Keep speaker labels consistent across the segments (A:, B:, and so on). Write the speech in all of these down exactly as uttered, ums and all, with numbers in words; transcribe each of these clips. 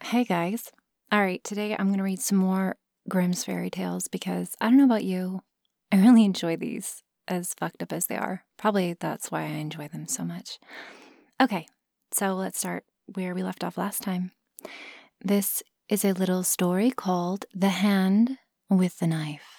A: Hey guys. All right, today I'm going to read some more Grimm's fairy tales because I don't know about you. I really enjoy these, as fucked up as they are. Probably that's why I enjoy them so much. Okay, so let's start where we left off last time. This is a little story called The Hand with the Knife.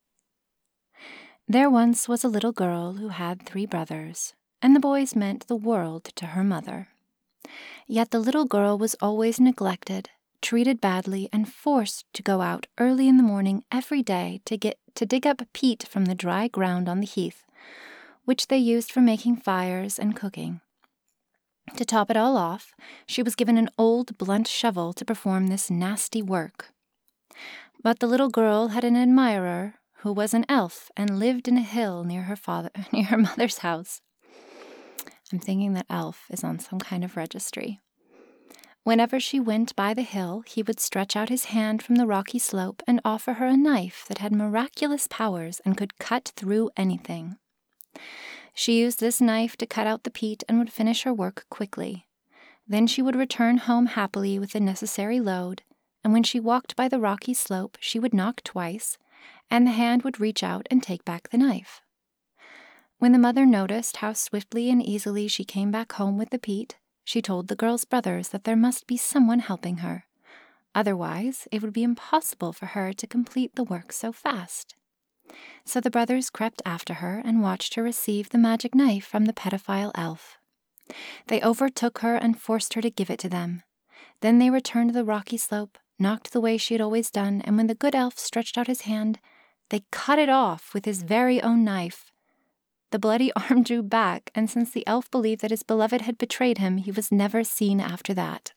A: There once was a little girl who had three brothers, and the boys meant the world to her mother. Yet the little girl was always neglected, treated badly, and forced to go out early in the morning every day to get to dig up peat from the dry ground on the heath, which they used for making fires and cooking. To top it all off, she was given an old blunt shovel to perform this nasty work. But the little girl had an admirer who was an elf and lived in a hill near her father near her mother's house. I'm thinking that elf is on some kind of registry. Whenever she went by the hill, he would stretch out his hand from the rocky slope and offer her a knife that had miraculous powers and could cut through anything. She used this knife to cut out the peat and would finish her work quickly. Then she would return home happily with the necessary load, and when she walked by the rocky slope, she would knock twice, and the hand would reach out and take back the knife. When the mother noticed how swiftly and easily she came back home with the peat, she told the girl's brothers that there must be someone helping her. Otherwise, it would be impossible for her to complete the work so fast. So the brothers crept after her and watched her receive the magic knife from the pedophile elf. They overtook her and forced her to give it to them. Then they returned to the rocky slope, knocked the way she had always done, and when the good elf stretched out his hand, they cut it off with his very own knife. The bloody arm drew back, and since the elf believed that his beloved had betrayed him, he was never seen after that.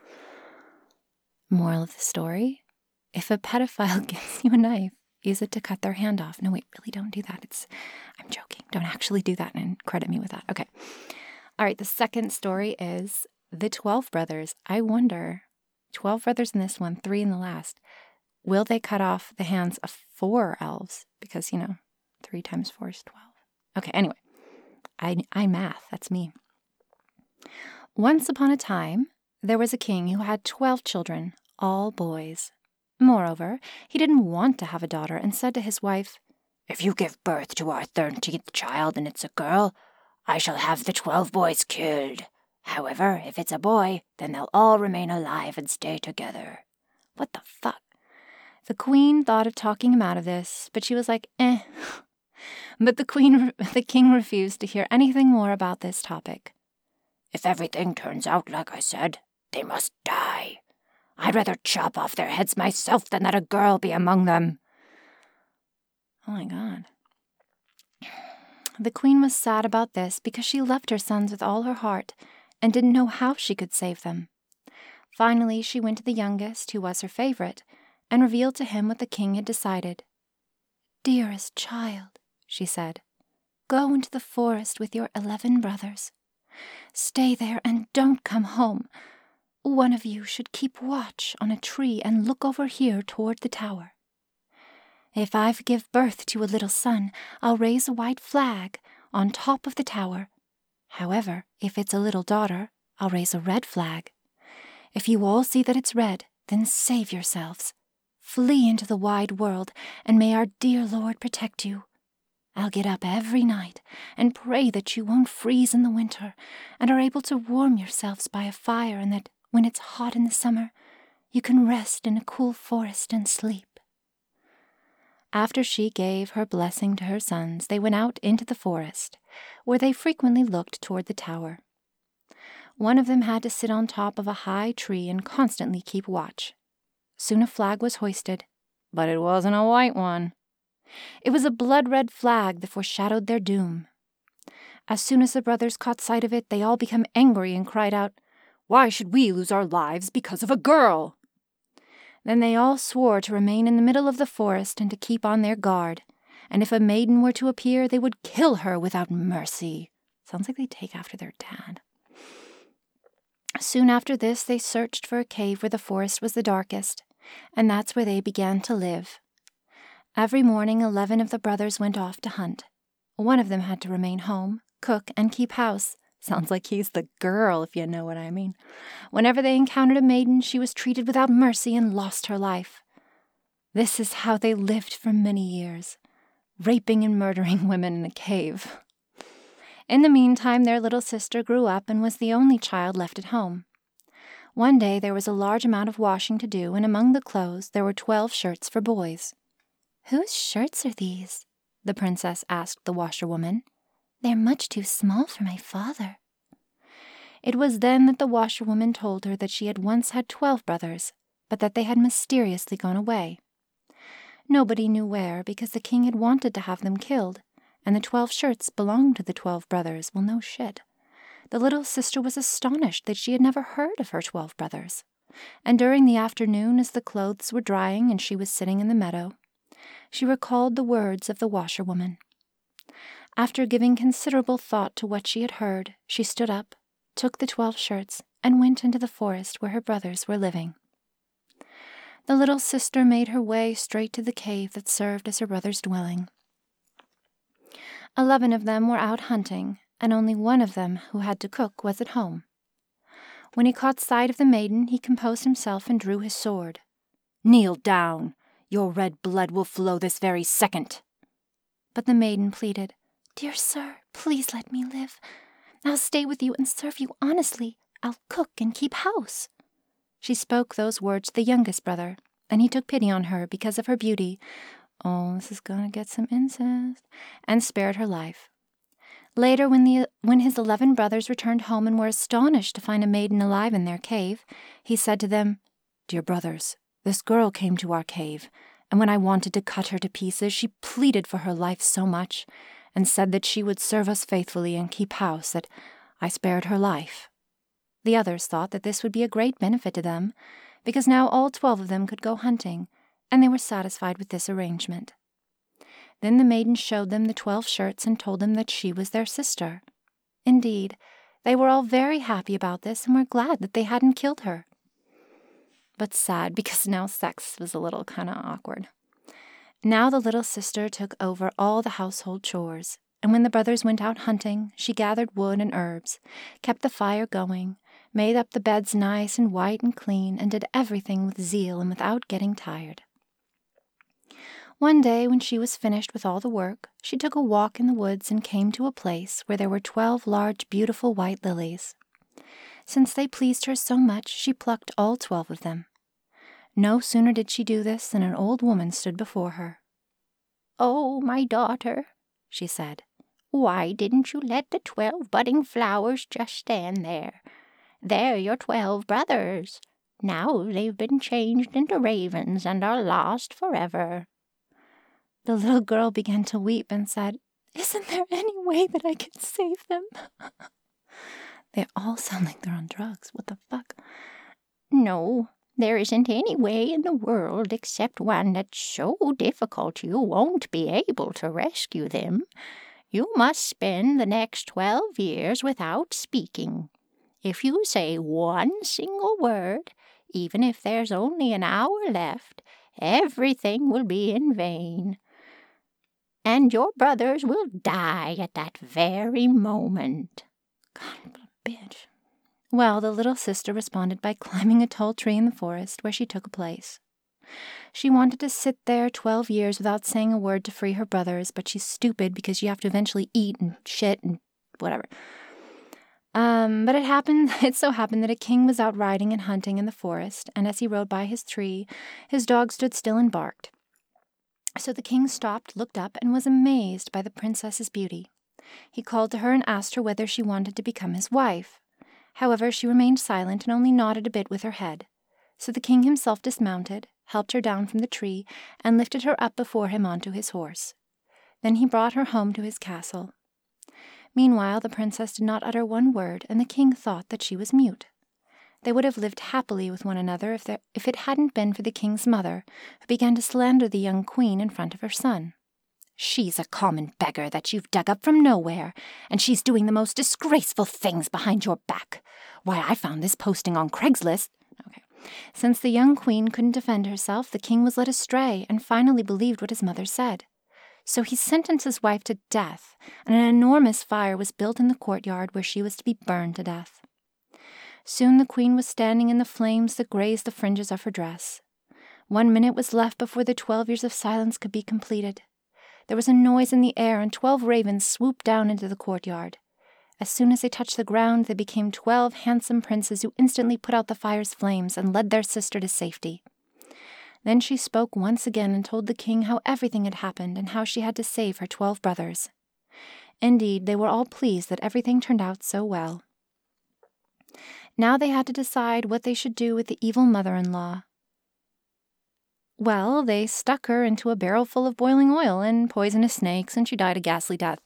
A: Moral of the story: if a pedophile gives you a knife, use it to cut their hand off. No, wait, really don't do that. It's, I'm joking. Don't actually do that and credit me with that. Okay. All right, the second story is The Twelve Brothers. I wonder, twelve brothers in this one, three in the last. Will they cut off the hands of four elves? Because, you know, three times four is twelve. Okay, anyway, I, I math, that's me. Once upon a time, there was a king who had twelve children, all boys. Moreover, he didn't want to have a daughter and said to his wife, "If you give birth to our thirteenth child and it's a girl, I shall have the twelve boys killed. However, if it's a boy, then they'll all remain alive and stay together." What the fuck? The queen thought of talking him out of this, but she was like, eh. But the queen, the king refused to hear anything more about this topic. "If everything turns out like I said, they must die. I'd rather chop off their heads myself than that a girl be among them." Oh my God. The queen was sad about this because she loved her sons with all her heart and didn't know how she could save them. Finally, she went to the youngest, who was her favorite, and revealed to him what the king had decided. "Dearest child," she said, "go into the forest with your eleven brothers. Stay there and don't come home. One of you should keep watch on a tree and look over here toward the tower. If I give birth to a little son, I'll raise a white flag on top of the tower. However, if it's a little daughter, I'll raise a red flag. If you all see that it's red, then save yourselves. Flee into the wide world, and may our dear Lord protect you. I'll get up every night and pray that you won't freeze in the winter and are able to warm yourselves by a fire, and that when it's hot in the summer, you can rest in a cool forest and sleep." After she gave her blessing to her sons, they went out into the forest, where they frequently looked toward the tower. One of them had to sit on top of a high tree and constantly keep watch. Soon a flag was hoisted, but it wasn't a white one. It was a blood-red flag that foreshadowed their doom. As soon as the brothers caught sight of it, they all became angry and cried out, "Why should we lose our lives because of a girl?" Then they all swore to remain in the middle of the forest and to keep on their guard, and if a maiden were to appear, they would kill her without mercy. Sounds like they take after their dad. Soon after this, they searched for a cave where the forest was the darkest, and that's where they began to live. Every morning, eleven of the brothers went off to hunt. One of them had to remain home, cook, and keep house, Sounds like he's the girl, if you know what I mean. Whenever they encountered a maiden, she was treated without mercy and lost her life. This is how they lived for many years, raping and murdering women in a cave. In the meantime, their little sister grew up and was the only child left at home. One day there was a large amount of washing to do, and among the clothes there were twelve shirts for boys. "Whose shirts are these?" the princess asked the washerwoman. "They're much too small for my father." It was then that the washerwoman told her that she had once had twelve brothers, but that they had mysteriously gone away. Nobody knew where, because the king had wanted to have them killed, and the twelve shirts belonged to the twelve brothers. Well, no shit. The little sister was astonished that she had never heard of her twelve brothers, and during the afternoon, as the clothes were drying and she was sitting in the meadow, she recalled the words of the washerwoman. After giving considerable thought to what she had heard, she stood up, took the twelve shirts, and went into the forest where her brothers were living. The little sister made her way straight to the cave that served as her brother's dwelling. Eleven of them were out hunting, and only one of them, who had to cook, was at home. When he caught sight of the maiden, he composed himself and drew his sword. "Kneel down! Your red blood will flow this very second." But the maiden pleaded, "Dear sir, please let me live. I'll stay with you and serve you honestly. I'll cook and keep house." She spoke those words to the youngest brother, and he took pity on her because of her beauty. Oh, this is going to get some incest. And spared her life. Later, when, the, when his eleven brothers returned home and were astonished to find a maiden alive in their cave, he said to them, "Dear brothers, this girl came to our cave, and when I wanted to cut her to pieces, she pleaded for her life so much, and said that she would serve us faithfully and keep house, that I spared her life." The others thought that this would be a great benefit to them, because now all twelve of them could go hunting, and they were satisfied with this arrangement. Then the maiden showed them the twelve shirts and told them that she was their sister. Indeed, they were all very happy about this and were glad that they hadn't killed her. But sad, because now sex was a little kind of awkward. Now the little sister took over all the household chores, and when the brothers went out hunting, she gathered wood and herbs, kept the fire going, made up the beds nice and white and clean, and did everything with zeal and without getting tired. One day, when she was finished with all the work, she took a walk in the woods and came to a place where there were twelve large, beautiful white lilies. Since they pleased her so much, she plucked all twelve of them. No sooner did she do this than an old woman stood before her. "Oh, my daughter," she said, "why didn't you let the twelve budding flowers just stand there? They're your twelve brothers. Now they've been changed into ravens and are lost forever." The little girl began to weep and said, "Isn't there any way that I can save them?" They all sound like they're on drugs. What the fuck? "No, there isn't any way in the world except one that's so difficult you won't be able to rescue them. You must spend the next twelve years without speaking. If you say one single word, even if there's only an hour left, everything will be in vain. And your brothers will die at that very moment." God, what a bitch. Well, the little sister responded by climbing a tall tree in the forest, where she took a place. She wanted to sit there twelve years without saying a word to free her brothers, but she's stupid because you have to eventually eat and shit and whatever. Um, but it happened, it so happened that a king was out riding and hunting in the forest, and as he rode by his tree, his dog stood still and barked. So the king stopped, looked up, and was amazed by the princess's beauty. He called to her and asked her whether she wanted to become his wife. However, she remained silent and only nodded a bit with her head. So the king himself dismounted, helped her down from the tree, and lifted her up before him onto his horse. Then he brought her home to his castle. Meanwhile, the princess did not utter one word, and the king thought that she was mute. They would have lived happily with one another if, there, if it hadn't been for the king's mother, who began to slander the young queen in front of her son. "She's a common beggar that you've dug up from nowhere, and she's doing the most disgraceful things behind your back. Why, I found this posting on Craigslist." Okay. Since the young queen couldn't defend herself, the king was led astray and finally believed what his mother said. So he sentenced his wife to death, and an enormous fire was built in the courtyard where she was to be burned to death. Soon the queen was standing in the flames that grazed the fringes of her dress. One minute was left before the twelve years of silence could be completed. There was a noise in the air, and twelve ravens swooped down into the courtyard. As soon as they touched the ground, they became twelve handsome princes who instantly put out the fire's flames and led their sister to safety. Then she spoke once again and told the king how everything had happened and how she had to save her twelve brothers. Indeed, they were all pleased that everything turned out so well. Now they had to decide what they should do with the evil mother-in-law. Well, they stuck her into a barrel full of boiling oil and poisonous snakes, and she died a ghastly death.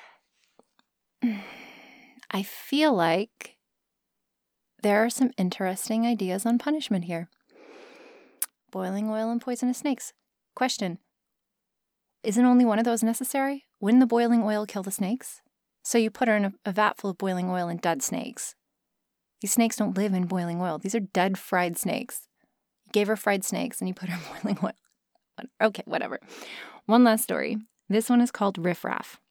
A: I feel like there are some interesting ideas on punishment here. Boiling oil and poisonous snakes. Question. Isn't only one of those necessary? Wouldn't the boiling oil kill the snakes? So you put her in a, a vat full of boiling oil and dead snakes. These snakes don't live in boiling oil. These are dead fried snakes. You gave her fried snakes and you put her in boiling oil. Okay, whatever. One last story. This one is called Riff Raff.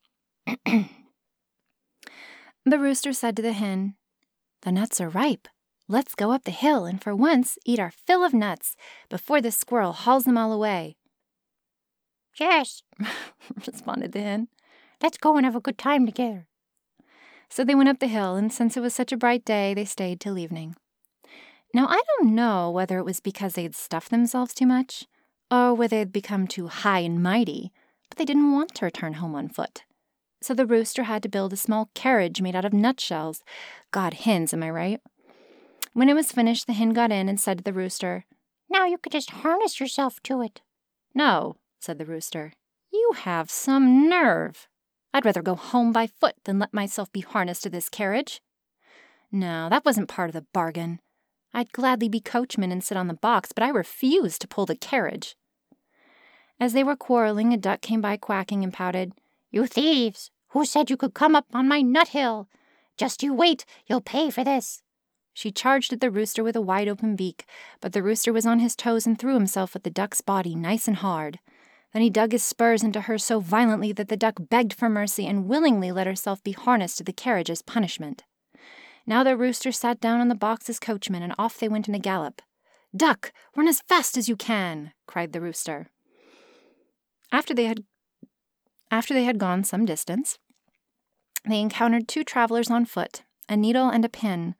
A: The rooster said to the hen, "The nuts are ripe. Let's go up the hill and for once eat our fill of nuts before the squirrel hauls them all away." "Yes," responded the hen. "Let's go and have a good time together." So they went up the hill, and since it was such a bright day, they stayed till evening. Now, I don't know whether it was because they had stuffed themselves too much, or whether they had become too high and mighty, but they didn't want to return home on foot. So the rooster had to build a small carriage made out of nutshells. God, hens, am I right? When it was finished, the hen got in and said to the rooster, "Now you could just harness yourself to it." "No," said the rooster. "You have some nerve. I'd rather go home by foot than let myself be harnessed to this carriage." No, that wasn't part of the bargain. I'd gladly be coachman and sit on the box, but I refused to pull the carriage. As they were quarreling, a duck came by quacking and pouted, "You thieves! Who said you could come up on my nut hill? Just you wait, you'll pay for this." She charged at the rooster with a wide-open beak, but the rooster was on his toes and threw himself at the duck's body nice and hard. Then he dug his spurs into her so violently that the duck begged for mercy and willingly let herself be harnessed to the carriage as punishment. Now the rooster sat down on the box as coachman, and off they went in a gallop. "Duck, run as fast as you can!" cried the rooster. After they had After they had gone some distance, they encountered two travelers on foot, a needle and a pin.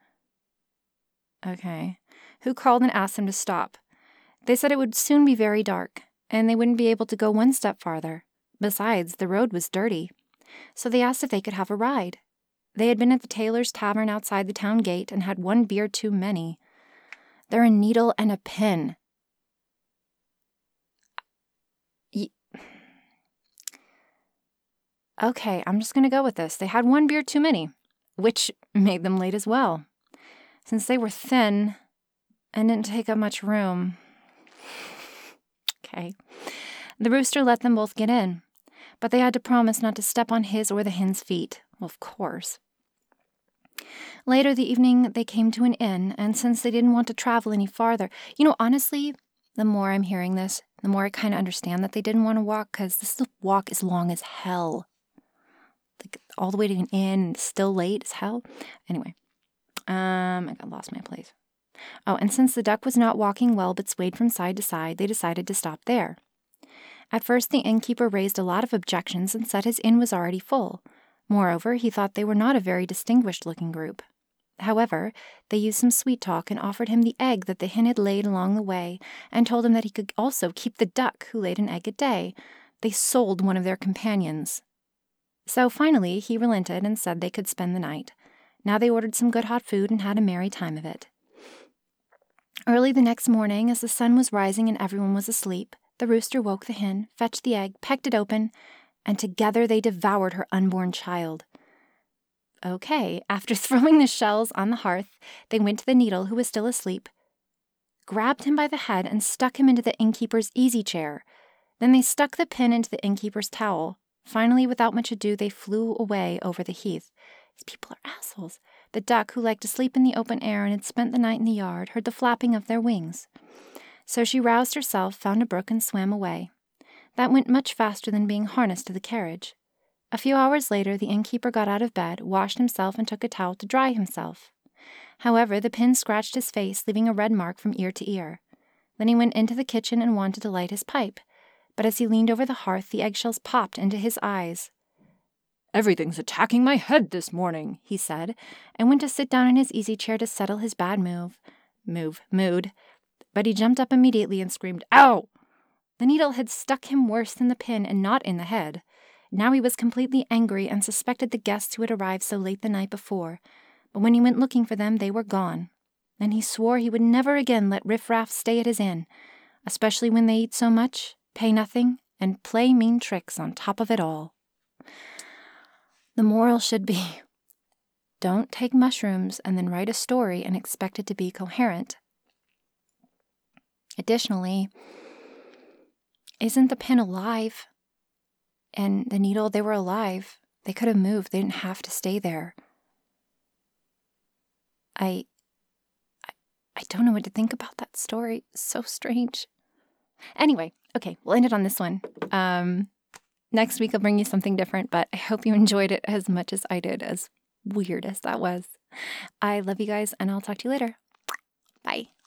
A: Okay. Who called and asked them to stop. They said it would soon be very dark, and they wouldn't be able to go one step farther. Besides, the road was dirty. So they asked if they could have a ride. They had been at the tailor's tavern outside the town gate and had one beer too many. They're a needle and a pin. Y- Okay, I'm just going to go with this. They had one beer too many, which made them late as well. Since they were thin and didn't take up much room. Okay. The rooster let them both get in, but they had to promise not to step on his or the hen's feet. Well, of course. Later the evening, they came to an inn, and since they didn't want to travel any farther, you know, honestly, the more I'm hearing this, the more I kind of understand that they didn't want to walk, because this walk is long as hell. Like, all the way to an inn, and still late as hell. Anyway, um, I got lost my place. Oh, and since the duck was not walking well but swayed from side to side, they decided to stop there. At first, the innkeeper raised a lot of objections and said his inn was already full. Moreover, he thought they were not a very distinguished-looking group. However, they used some sweet talk and offered him the egg that the hen had laid along the way, and told him that he could also keep the duck who laid an egg a day. They sold one of their companions. So finally, he relented and said they could spend the night. Now they ordered some good hot food and had a merry time of it. Early the next morning, as the sun was rising and everyone was asleep, the rooster woke the hen, fetched the egg, pecked it open, and together they devoured her unborn child. Okay, after throwing the shells on the hearth, they went to the needle, who was still asleep, grabbed him by the head, and stuck him into the innkeeper's easy chair. Then they stuck the pin into the innkeeper's towel. Finally, without much ado, they flew away over the heath. These people are assholes. The duck, who liked to sleep in the open air and had spent the night in the yard, heard the flapping of their wings. So she roused herself, found a brook, and swam away. That went much faster than being harnessed to the carriage. A few hours later, the innkeeper got out of bed, washed himself, and took a towel to dry himself. However, the pin scratched his face, leaving a red mark from ear to ear. Then he went into the kitchen and wanted to light his pipe, but as he leaned over the hearth, the eggshells popped into his eyes. "Everything's attacking my head this morning," he said, and went to sit down in his easy chair to settle his bad move. Move, mood. But he jumped up immediately and screamed, "Ow!" The needle had stuck him worse than the pin and not in the head. Now he was completely angry and suspected the guests who had arrived so late the night before, but when he went looking for them, they were gone. And he swore he would never again let riffraff stay at his inn, especially when they eat so much, pay nothing, and play mean tricks on top of it all. The moral should be, don't take mushrooms and then write a story and expect it to be coherent. Additionally, isn't the pin alive? And the needle, they were alive. They could have moved. They didn't have to stay there. I, I, I don't know what to think about that story. It's so strange. Anyway, okay, we'll end it on this one. Um, next week I'll bring you something different, but I hope you enjoyed it as much as I did, as weird as that was. I love you guys, and I'll talk to you later. Bye.